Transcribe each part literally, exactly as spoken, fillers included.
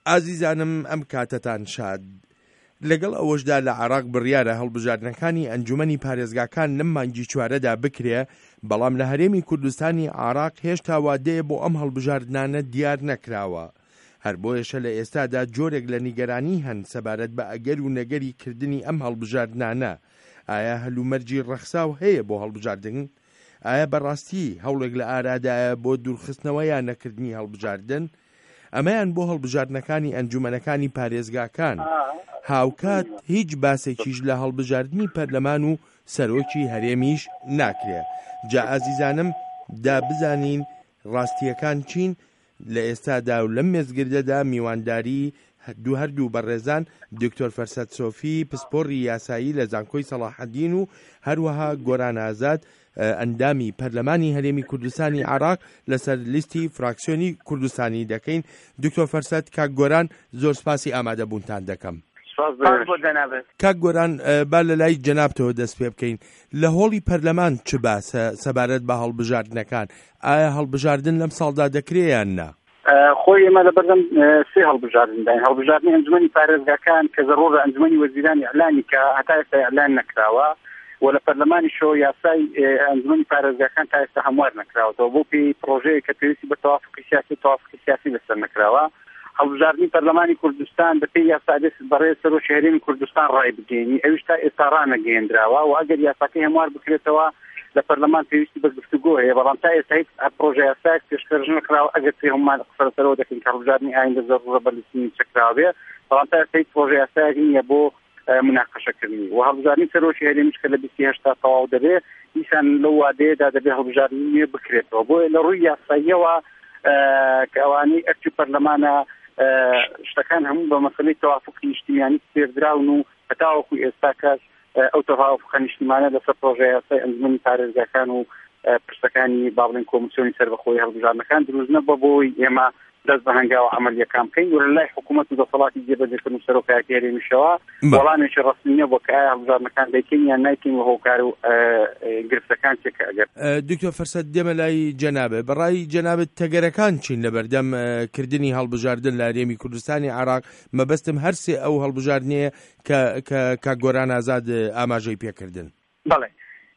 ئازیزانم ئەم کاتتان شاد. لەگەڵ ئەوەشدا لە عێراق بڕیارە هەڵبژاردنەکانی ئەنجومەنی پارێزگاکان لەم مانگی چوارەدا بکرێ، بەڵام لە هەرێمی کوردستانی عێراق هێشتا وادەیە بۆ ئەم هەڵبژاردنانە دیار نەکراوە. هەر بۆیەشە لە ئێستادا جۆرێک لە نیگەرانی هەن سەبارەت بە ئەگەر و نەگەری کردنی ئەم هەڵبژاردنانە. ئایا هەلومەرجی ڕەخساو هەیە بۆ هەڵبژاردن؟ ئایا بەڕاستی هەوڵێک لە ئارادایە بۆ دوورخستنەوە یان نەکردنی هەڵبژاردن؟ ئەمەیان بۆ هەڵبژاردنەکانی ئەنجومەنەکانی پارێزگاکان هاوکات هیچ باسێکیش لە هەڵبژاردنی پەرلەمان و سەرۆکی هەرێمیش ناکرێ. جا ئازیزانم دا بزانین ڕاستیەکان چین. لە ئێستادا و لەم مێزگردەدا میوانداری دوو هەردوو بەڕێزان دکتۆر فەرسەد سۆفی پسپۆڕی یاسایی لە زانکۆی سەلاحەدین و هەروەها گۆران ئازاد ئەندامی پەرلەمانی هەرێمی کوردستانی عێراق لەسەر لیستی فراکسیۆنی کوردستانی دەکەین. دکتۆر فەرسەد، کاک گۆران، زۆر سپاسی ئامادەبوونتان دەکەم. کاک گۆران، با لە لای جەنابتەوە دەست پێ بکەین. لە هۆڵی پەرلەمان چ باسە سەبارەت بە هەڵبژاردنەکان؟ ئایا هەڵبژاردن لەم ساڵدا دەکرێت یان نا؟ خۆی ئێمە لە بەردەم سێ هەڵبژاردن داین. هەڵبژاردنی ئەنجومەنی پارێزگاکان کە زەڕۆژە ئەنجومەنی وەزیرانی ئەعلانی کە هەتا ئێستا ئەعلان نەکراوە، و لە پەرلەمانی شۆ یاسای ئەنجومەنی پارێزگاکان تا ئێستا هەموار نەکراوەتەوە بۆ پێی پرۆژەیە کە پێویستی بە تەوافقی سیاسی تەوافقی سیاسی بەسەر نەکراوە. هەڵبژاردننی پەرلەمانی کوردستان بە پێی یاسا بەڕێز سەرۆکی هەرێمی کوردستان ڕای بگەینی، ئەویش تا ئێستا ڕانەگەیەندراوە و ئەگەر یاساکەی هەموار بکرێتەوە لە پەرلەمان پێویستی بە گفتوگۆ هەیە، بەڵام تا ئێستا هیچ پرۆژە یاسایەک پێشکەش نەکراوە. ئەگەر پێ هەمومان قسەرەوە دەکەین کە هەڵبژاردننی ئایندە زەڕورە بەرزترین چەکراوە بێ، بەڵام تا ئێستا هیچ پرۆژە یاسایەک نییە بۆ مناقەشەکردنی. و هەڵبژاردننی سەرۆکی هەرێمیش کە لە بیست و هەشتا تەواو دەبێت، دیسان لەو وادەیەدا دەبێت هەڵبژاردننی بکرێتەوە. بۆیە لە ڕووی یاساییەوە کە ئەوانەی ئەرکی پەرلەمانە شتەکان هەموو بە مەسەلەی تەوافقی نیشتیمانی سێردراون و هەتاوەکو ئێستا کەس ئەو تەوافقە نیشتیمانە لەسەر پرۆژە یاسای ئەنجومەنی پارێزگاکان و پرسەکانی با بڵێن کۆمیسیۆنی سەربەخۆی هەڵبژاردنەکان دروست نەبووە بۆی ئێمە دەست بە هەنگاوە عملیەکان بکەین. و لە لای حکوومەت و دەسەڵاتی جێبەجێکردن و سەرۆکایەتی هەرێمیشەوە وەڵامێکی ڕەسمی نییە بۆ کە ئایا هەڵبژاردنەکان دەیکەین یان نایکەین و هۆکار و گرفتەکان چێکە. ئەگەر دکتۆر فەرسەد دێمە لای جەنابێ، بەڕای جەنابەت تەگەرەکان چین لە بەردەم کردنی هەڵبژاردن لە هەرێمی کوردستانی عێراق؟ مەبەستم هەرسێ ئەو هەڵبژاردنەیە کە گۆران ئازاد ئاماژەی پێکردن. بەڵێ،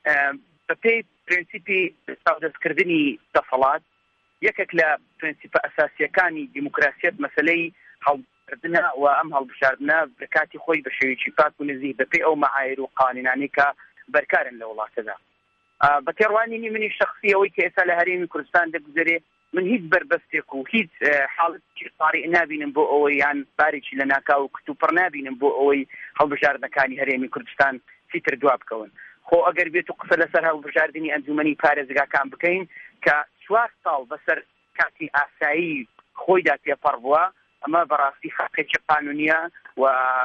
بە پێی پرینسیپی دەستکردنی دەسەڵات یەکێک لە پرینسیپە ئەساسیەکانی دیموکراسیەت مەسەلەی هەڵبژاردنە و ئەم هەڵبژاردنە بەکاتی خۆی بە شێوەیەکی پاک و نزیک بەپێی ئەو مەعایر و قانونانەی کە بەرکارن لە وڵاتەدا. بە تێڕوانینی منی شەخسی ئەوەی کە ئێستا لە هەرێمی کوردستان دەگوزارێ، من هیچ بربەستێک و هیچ حاڵەتی طارئ نابینم بۆ ئەوەی یان بارێکی لە ناکاو و کتوپڕ نابینم بۆ ئەوەی هەڵبژاردنەکانی هەرێمی کوردستان چیتر دوا بکەون. خۆ ئەگەر بێت و قسە لەسەر هەڵبژاردننی ئەنجومەنی پارێزگاکان بکەین کە چوار ساڵ بەسەر کاتی ئاسایی خۆیدا تێپەڕ بووە، ئەمە بەڕاستی خەرقێکی قانونیە و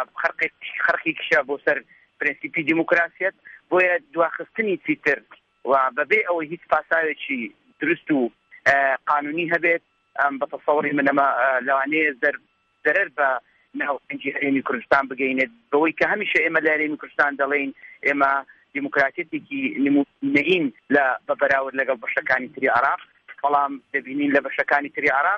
خەرقێکیشە بۆ سەر پرینسیپی دیموکراسیەت. بۆیە دواخستنی چیتر و بەبێ ئەوەی هیچ پاساوێکی دروست و قانونی هەبێت بە تەسەوڕی من ئەمە لەوانەیە زەرەر بە ناوەندی هەرێمی کوردستان بگەینێت، بەوەی کە هەمیشە ئێمە لە هەرێمی کوردستان دەڵێن ئێمە دیموکراتێتێکی نمونەیین لە بەبەراورد لەگەڵ بەشەکانی تری عێراق، بەڵام دەبینین لە بەشەکانی تری عێراق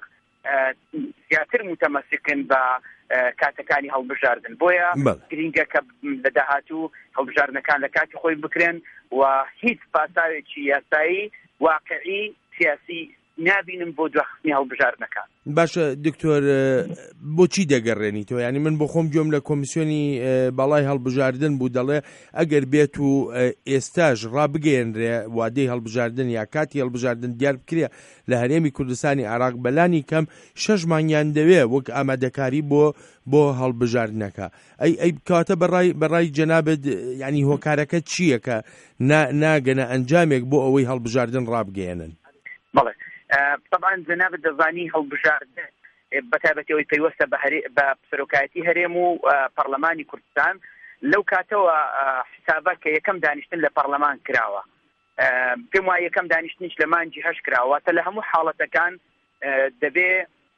زیاتر متەمەسکن بە کاتەکانی هەڵبژاردن. بۆیە گرینگە کە لە داهاتوو هەڵبژاردنەکان لە کاتی خۆی بکرێن و هیچ پاساوێکی یاسایی واقعی سیاسی نابینم بۆ دواخستنی هەڵبژاردنەکان. باشە دکتۆر، بۆچی دەگەڕێنی تۆ؟ ینی من بۆ خۆم گوێم لە کۆمیسیۆنی باڵای هەڵبژاردن بوو دەڵێ ئەگەر بێت و ئێستاژ ڕابگەێنرێ وادەی هەڵبژاردن یا کاتی هەڵبژاردن دیار بکرێ لە هەرێمی کوردستانی عێراق بەلانی کەم شەش مانگیان دەوێ وەک ئامادەکاری بۆ بۆ هەڵبژاردنەکە. ئەی ئەی کاتە بەڕای بەڕای جەنابەت ینی هۆکارەکە چییە کە ناگەنە ئەنجامێک بۆ ئەوەی هەڵبژاردن ڕابگەێنن؟ بەڵێ، طبعا جەنابەت دەزانی هەڵبژاردن بەتایبەتەوەی پەیوەستە بە سەرۆکایەتی هەرێم و پەرلەمانی کوردستان لەو کاتەوە حسابە کە یەکەم دانیشتن لە پەرلەمان کراوە. پێم وایە یەکەم دانیشتنیش لە مانگی هەشت کراوە تا لە هەموو حاڵەتەکان دەبێ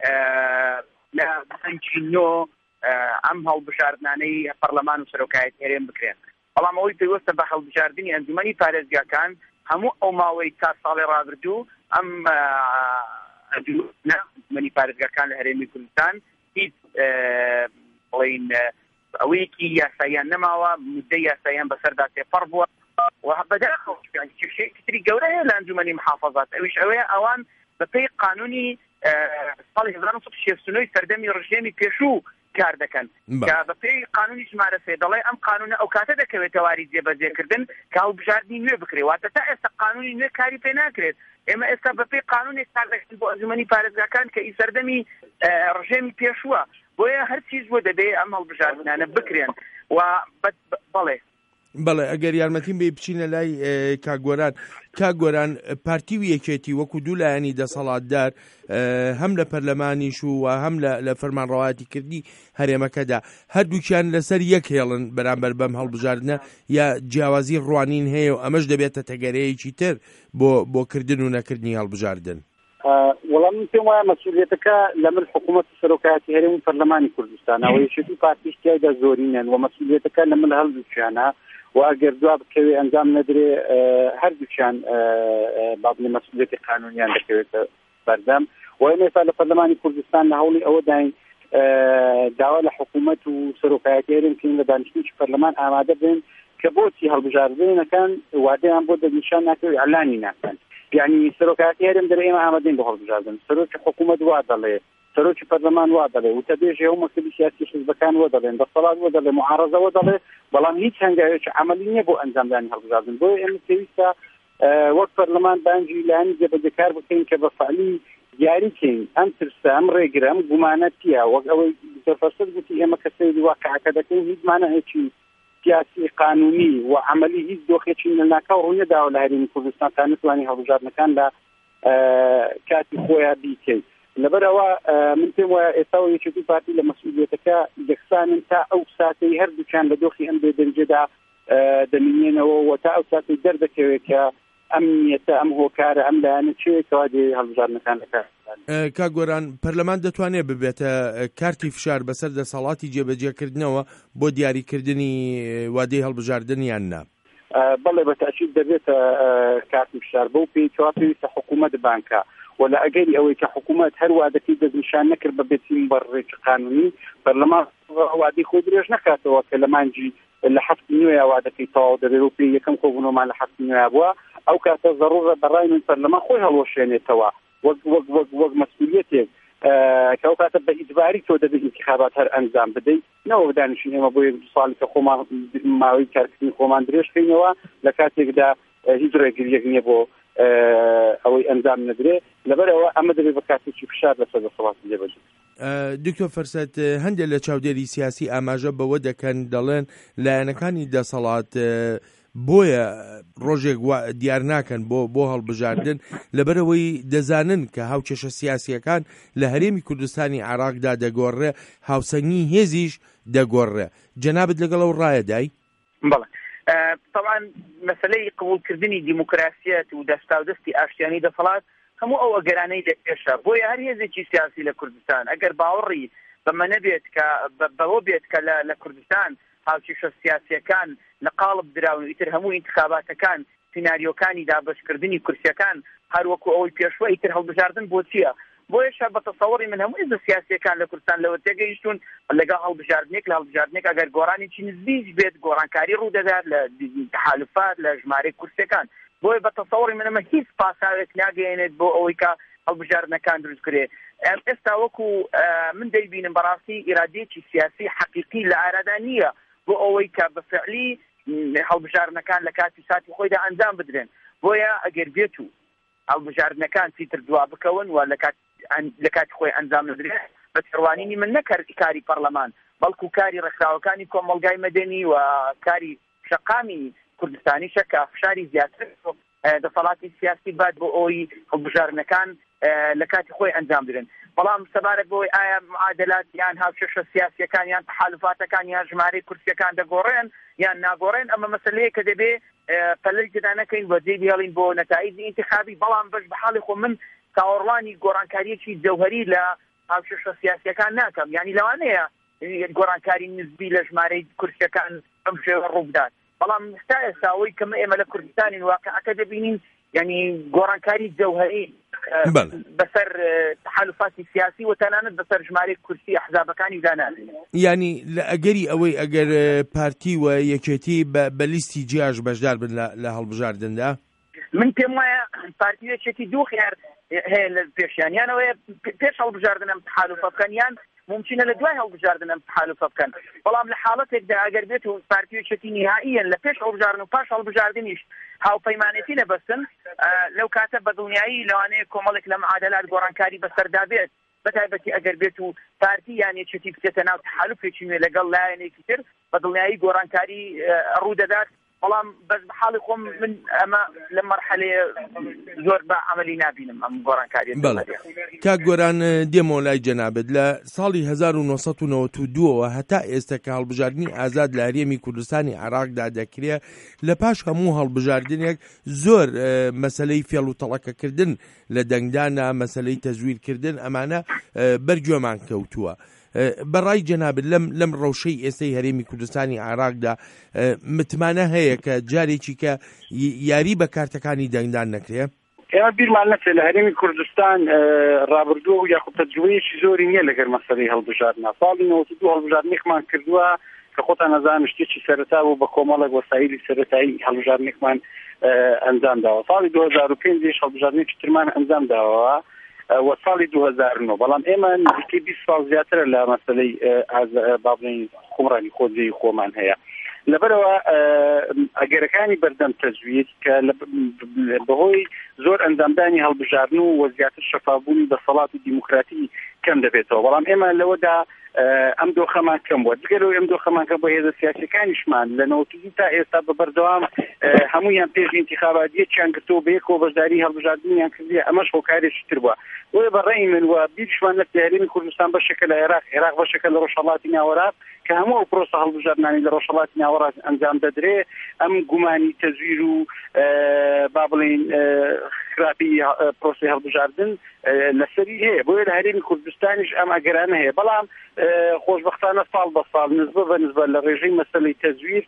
لە مانگی نۆ ئەم هەڵبژاردنانەی پەرلەمان و سەرۆکایەتی هەرێم بکرێن. بەڵام ئەوەی پەیوەستە بە هەڵبژاردننی ئەنجومەنی پارێزگاکان هەموو ئەو ماوەی تا ساڵی ڕابردوو ئەم ئەنجومەنی پارێزگاکان لە هەرێمی کوردستان هیچ بڵین ئەوەیەکی یاساییان نەماوە مدەی یاساییان بەسەردا تێپەڕ بووە و بەداخەوە شێکتری گەورە هەیە لە ئەنجومەنی محافەزات ئەویش ئەوەیە ئەوان بەپێی قانونی ساڵی هەزار و نۆ سەد و شەست و نۆ سەردەمی ڕژێمی پێشوو کار دەکەن کە بەپێی قانونی ژمارە سێ دەڵێ ئەم قانونە ئەو کاتە دەکەوێتە واری جێبەجێکردن کە هەڵبژاردننی نوێ بکرێت واتە تا ئێستا قانونی نوێ کاری پێ ناکرێت ئێمە ئێستا بەپێی قانونێک کار دەکەین بۆ ئەنجومەنی پارێزگاکان کە ئی سەردەمی ڕژێمی پێشووە بۆیە هەر چیز بۆ دەبێت ئەم هەڵبژاردنانە بکرێن و بەڵێ بەڵێ ئەگەر یارمەتیم بێ بچینە لای کاگۆران کاگۆران پارتی و یەکێتی وەکو دوو لایەنی دەسەڵاتدار هەم لە پەرلەمانیش و هەم لە فەرمانڕەوایەتی کردی هەرێمەکەدا هەردووکیان لەسەر یەک هێڵن بەرامبەر بەم هەڵبژاردنە یا جیاوازی ڕوانین هەیە و ئەمەش دەبێتە تەگەرەیەکی تر بۆ بۆکردن و نەکردنی هەڵبژاردن وەڵام پێم وایە مەسئولیەتەکە لە من حکوومەت سەرۆکایەتی هەرێم و پەرلەمانی کوردستان ئەوە یەکێتی پارتیش تیایدا زۆرینەن و مەسئولیەتەکە لە من هەڵدووچیانە و ئەگەر دوا بکەوێ ئەنجام نەدرێ هەردووچیان بابنی مەسئولیەتی قانونیان دەکەوێتە بەردەم و ئێمە لە پەرلەمانی کوردستان لە هەوڵی ئەوە داین داوا لە حکوومەت و سەرۆکایەتی هەرێم کەین لە دانیشتووی پەرلەمان ئامادە بن کە بۆچی هەڵبژاردنەکان وادەیان بۆ دەنیشان ناکەوێت ئەعلانی ناکەن یعنی سەرۆکایەتی هەرێم دەڵێ ئێمە ئامادەین بۆ هەڵبژاردن سەرۆکی حکوومەت وا دەڵێ سەرۆکی پەرلەمان وا دەڵێ و تەبێژێ و مەکتەبی سیاسی حیزبەکان وا دەڵێن دەسەڵات وا دەڵێ معارەزە وا دەڵێ بەڵام هیچ هەنگاوێکی عەمەلی نییە بۆ ئەنجامدانی هەڵبژاردن بۆ ئێمە پێویستە وەک پەرلەمان بانگی لایەنی جێبەجێکار بکەین کە بە فەعلی دیاری بکەین ئەم ترسە ئەم ڕێگرە ئەم گومانە چییە وەک ئەوەی دەرفەرسەد گوتی ئێمە کە سەیری واقعەکە دەکەین هیچ مانەیەکی سیاسی قانونی و عملی هیچ دۆخێکی لەناکاو ڕوونی داوە لە هەرێمی کوردستان تا نتوانانی هەڵبژاردنەکان لە کاتی خۆیان بیکەین لەبەرەوە من پێم وایە ئێستا یەکێتی پارتی لە مەسئولیەتەکە یەکسانن تا ئەو ساتەی هەردووچیان لە دۆخی ئەم بێدەنجەدا دەمینێنەوە و تا ئەو ساتەی دەردەکەوێت کە ئەم نیەتە ئەم هۆکارە ئەم لایەنە چێتەوە دێ هەڵبژاردنەکان دەکات کاگۆران پەرلەمان دەتوانێت ببێتە کارتی فشار بەسەر دەسەڵاتی جێبەجێکردنەوە بۆ دیاریکردنی وادەی هەڵبژاردن یان نا بەڵێ بەتاکید دەبێتە کارتی فشار بەو پێیەوە پێویستە حکوومەت بانکە ولا ئەگەری ئەوەی کە حکوومەت هەر وادەکەی دەستنیشان نەکرد بە بێتین بەڕێکی قانونی پەرلەمان وادەی خۆی درێژ نکاتەوە کە لە مانجی لە هەفتی نوێ وادەکەی تەواو دەبێت و پێی یەکەم کۆبوونەوەمان لە هەفتی نوێ بووە ئەو کاتە ضرورە بەڕای من پەرلەمان خۆی هەڵوەشێنێتەوە وەک وەک وەک وەک مەسئولیەتێک کە ئەو کاتە بە ئیجباری تۆ دەبێت انتخابات هەر ئەنجام بدەیت نەوە دانیشتین ئێمە بۆ یەک دو ساڵی کە خۆمان ماوەی کارکردنی خۆمان درێژکەینەوە لە کاتێکدا هیچ ڕێگریەک نییە بۆ ئەوەی ئەنجام نەدرێ لەبەرەوە ئەمە دەبێت بە کاتێکی فشار لەسەر دەسەڵاتی جێبەجێ دکتۆر فەرسەد هەندێک لە چاودێری سیاسی ئاماژە بەوە دەکەن دەڵێن لایەنەکانی دەسەڵات بۆیە ڕۆژێک دیار ناکەن بۆ بۆ هەڵبژاردن لەبەرەوەی دەزانن کە هاوچێشە سیاسیەکان لە هەرێمی کوردستانی عێراقدا دەگۆڕێ هاوسەنگی هێزیش دەگۆڕێ جەنابەت لەگەڵ ئەو ڕایەدای بەڵێ طبعا مەسەلەی قبولکردنی دیموکراسیەت و دەستاودەستی ئاشتیانی دەسەڵات هەموو ئەو ئەگەرانەی دەپێشە بۆیە هەر هێزێکی سیاسی لە کوردستان ئەگەر باوەڕی بەمە نەبێت کە بەوە بێت کە لە کوردستان هاوچێشە سیاسیەکان لە قاڵب دراون ئیتر هەموو انتخاباتەکان سیناریۆکانی دابەشکردنی کورسیەکان هەر وەکو ئەوەی پێشوە ئیتر هەڵبژاردن بۆ چییە بۆیە بە تەسەوڕی من هەموو هێزە سیاسیەکان لە کوردستان لەوە تێگەیشتون لەگەڵ هەڵبژاردنێک لە هەڵبژاردنێک ئەگەر گۆڕانێکی نزمیش بێت گۆڕانکاری ڕوودەدات لە تحالفات لە ژمارەی کورسیەکان بۆیە بە تەسەوڕی من ئەمە هیچ پاساوێک ناگەیەنێت بۆ ئەوەی کە هەڵبژاردنەکان دروست کرێ ئێستا وەکو من دەیبینم بەڕاستی ئیرادەیەکی سیاسی حەقیقی لە ئارادا نییە بۆ ئەوەی کە بەفعلی هەڵبژاردنەکان لە کاتی ساتی خۆیدا ئەنجام بدرێن بۆیە ئەگەر بێت و هەڵبژاردنەکان چیتر دوا بکەون و لە کاتی خۆی ئەنجام نەدرێت بە تێڕوانینی من نەکرد کاری پەرلەمان بەڵکو کاری ڕێکخراوەکانی کۆمەڵگای مەدەنی و کاری شەقامی کوردستانی شەکە فشاری زیاتر دەسەڵاتی سیاسی بات بۆ ئەوی هەڵبژاردنەکان لە کاتی خۆی ئەنجام بدرێن بەڵام سەبارەت بۆی ئایا معادلات یان هاوچێشە سیاسیەکان یان تحالفاتەکان یان ژمارەی کورسیەکان دەگۆڕێن یان ناگۆڕێن ئەمە مەسەلەیە کە دەبێ پەلەی جدا نەکەین بۆ جێ بهێڵین بۆ نەتایجی ئینتیخابی بەڵام بەش بە حاڵی خۆ من کاوەڕوانی گۆڕانکاریەکی جەوهەری لە هاوچێشە سیاسیەکان ناکەم یعنی لەوانەیە گۆڕانکاری نزبی لە ژمارەی کورسیەکان ئەم شێوە ڕوودات بەڵام هێستا ئێستاوەی کە ئێمە لە کوردستانی واقعەکە دەبینین یعنی گۆڕانکاری جەوهەری بەسەر تحالفاتی سیاسی و تەنانەت بەسەر ژمارەی کورسی ئەحزابەکانی دانابێت. یعنی لە ئەگەری ئەوەی ئەگەر پارتی و یەکێتی بە لیستی جیاژ بەشدار بن لە هەڵبژاردندا، من پێم وایە پارتی یەکێتی دوو خیار هەیە لە پێشیان، یانەوەی پێش هەڵبژاردن ئەم تحالفە بکەن، یان ممکنە لە دوای هەڵبژاردن ئەم تحالفە بکەن. بەڵام لە حاڵەتێکدا ئەگەر بێت و پارتی یەکێتی نهائیەن لە پێش هەڵبژاردن و پاش هەڵبژاردنیش هاوپەیمانێتی نەبەستن، لەو کاتە بەدڵنیایی لەوانەیە کۆمەڵێک لە معادلات گۆڕانکاری بەسەردا بێت، بەتایبەتی ئەگەر بێت و پارتی یان یەکێتی بچێتە ناو تحالفێکی نوێ لەگەڵ لایەنێکی تر، بەدڵنیایی گۆڕانکاری ڕوودەدات. بەڵام بەس بەحاڵی خۆم من ئەمە لە مەرحەلەیە زۆر بە عەمەلی نابینم ئەم گۆڕانکاریە. کاک گۆران، دێمەوە لای جەنابەت. لە ساڵی هەزار و نۆسەد و نەوەت و دووەوە هەتا ئێستا کە هەڵبژاردننی ئازاد لە هەرێمی کوردستانی عێراقدا دەکرێت، لە پاش هەموو هەڵبژاردنێک زۆر مەسەلەی فێڵ و تەڵەکەکردن لە دەنگدانە، مەسەلەی تەزویرکردن، ئەمانە بەرگوێمان کەوتووە. بەڕای جەنابەت لەم لەم ڕەوشەی ئێستای هەرێمی کوردستانی عێراقدا متمانە هەیە کە جارێکی کە یاری بە کارتەکانی دەنگدان نەکرێ؟ ئێمە بیرمان نەچێت لە هەرێمی کوردستان ڕابردووە و یاخود تەجروبەیەکی زۆری نییە لەگەر مەسەلەی هەڵبژاردنە. ساڵی نەوەت و دوو هەڵبژاردنێکمان کردووە کە خۆتان نەزانن شتێکی سەرەتا بوو، بە کۆمەڵێک وەسایلی سەرەتایی هەڵبژاردنێکمان ئەنجام داوە. ساڵی دوو هەزار و پێنج هەڵبژاردنێکی ترمان ئەنجام داوە و ساڵی دوو هەزار و نۆ. بەڵام ئێمە نزیکەی بیست ساڵ زیاترە لە مەسەلەی بابڵین حکومڕانی خۆجێی خۆمان هەیە. لەبەرەوە ئەگەرەکانی بەردەم تەزویر کە بەهۆی زۆر ئەندامدانی هەڵبژاردن و وە زیاتر شەفافبوونی دەسەڵات و دیموکراتی کەم دەبێتەوە. بەڵام ئێمە لەوەدا ئەم دۆخەمان کەم بووە. جگەرەوەی ئەم دۆخەمان کە بە هێزە سیاسیەکانیشمان لە نەوەت و دوو تا ئێستا بە بەردەوام هەمویان پێش ئینتیخابات یەکیان گرتەوە بە یەکەوە بەشداری هەڵبژاردنیان کردی، ئەمەش هۆکارێکی تر بووە. وێ بەڕێی من وە بیرشمان لە هەرێمی کوردستان بەشێکە لە عێراق، عێراق بەشێکە لە ڕۆژهەڵاتی ناوەڕاست کە هەموو ئەو پرۆسە هەڵبژاردنانی لە ڕۆژهەڵاتی ناوەڕاست ئەنجام دەدرێ. ئەم گومانی تەزویر و با بڵێن خراپی پرۆسی هەڵبژاردن لەسەری هەیە، بۆیە لە هەرێمی کوردستانیش ئەم ئەگەرانە هەیە. بەڵام خۆشبەختانە ساڵ بە ساڵ نسبە بە نسبە لە ڕێژەی مەسەلەی تەزویر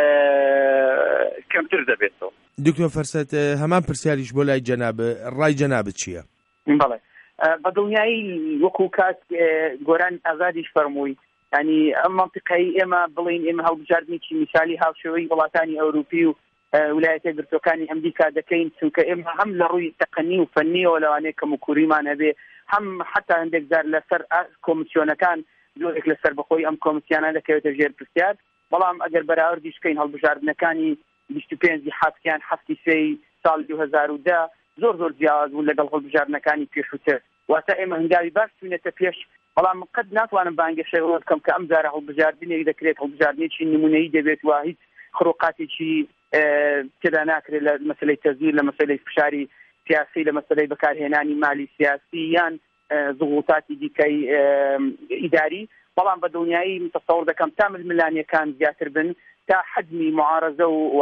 کەمتر دەبێتەوە. دکتۆر فەرسەت، هەمان پرسیاریش بۆ لای جەنابە، ڕای جەنابەت چییە؟ بەڵێ، بەدڵنیایی وەکو کات گۆران ئازادیش فەرمووی، ینی ئەم منطقەی ئێمە بڵین ئێمە هەڵبژاردنێکی میسالی هاوشێوەی وڵاتانی ئەوروپی و ویلایەتە گرتوەکانی ئەمریکا دەکەین، چونکە ئێمە هەم لە ڕووی تەقنی و فەنیەوە لەوانەیە کەم و کووریمان هەبێ، هەم حتا هەندێک جار لەسەر کۆمیسیۆنەکان زۆرێک لەسەر بەخۆی ئەم کۆمیسیانە دەکەوێتە ژێر پرسیار. بەڵام ئەگەر بەراوردی بکەین هەڵبژاردنەکانی بیست و پێنجی حەفتیان هەفتی سێی ساڵی دوو هەزار و دە زۆر زۆر جیاواز بوون لەگەڵ هەڵبژاردنەکانی پێشووتر، واتە ئێمە هەنگاوی باش چوونێتە پێش. بەڵام قەت ناتوانم بانگەشەوە بکەم کە ئەم جارە هەڵبژاردنێک دەکرێت هەڵبژاردنێکی نمونەیی دەبێت و هیچ خڕۆقاتێکی تێدا ناکرێت لە مەسەلەی تەزویر، لە مەسەلەی فشاری سیاسی، لە مەسەلەی بەکارهێنانی مالی سیاسی یان زغوتاتی دیکەی ئیداری. بەڵام بە دڵنیایی متەسەوڕ دەکەم تا ململانیەکان زیاتر بن، تا حجمی معارەزە و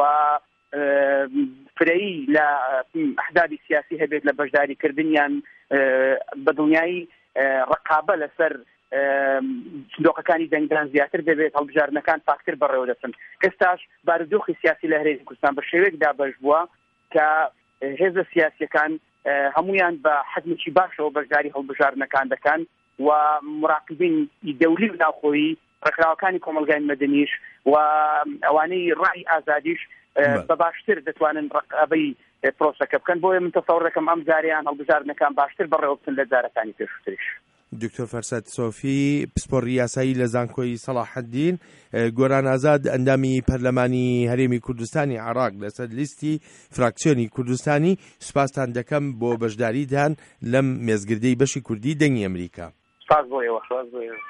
فرەیی لە ئەحزابی سیاسی هەبێت لە بەشداریکردنیان، بە دڵنیایی ڕقابە لەسەر سندۆقەکانی دەنگدان زیاتر دەبێت، هەڵبژاردنەکان پاکتر بەڕێوە دەچن. کەستاش بارودۆخی سیاسی لە هەرێمی کوردستان بە شێوەیەکدا بەش بووە کە هێزە سیاسیەکان هەمویان بە حەجمێکی باشەوە بەشداری هەڵبژاردنەکان دەکەن و مراقبین دەولی و ناوخۆیی ڕێکخراوەکانی کۆمەلگای مەدەنیش و ئەوانەی ڕای ئازادیش بە باشتر دەتوانن ڕقابەی پرۆسەکە بکەن. بۆیە من تەسەوڕ دەکەم ئەم جاریان هەڵبژاردنەکان باشتر بەڕێوە بچن لە جارەکانی پێشووتریش. دکتۆر فەرسەت سۆفی، پسپۆڕی یاسایی لە زانکۆی سەلاحەددین، گۆران ئازاد ئەندامی پەرلەمانی هەرێمی کوردستانی عێراق لەسەر لیستی فراکسیۆنی کوردستانی، سوپاسان دەکەم بۆ بەشداریتان لەم مێزگردەی بەشی کوردی دەنگی ئەمریکا. سپاس بۆ ئێوە.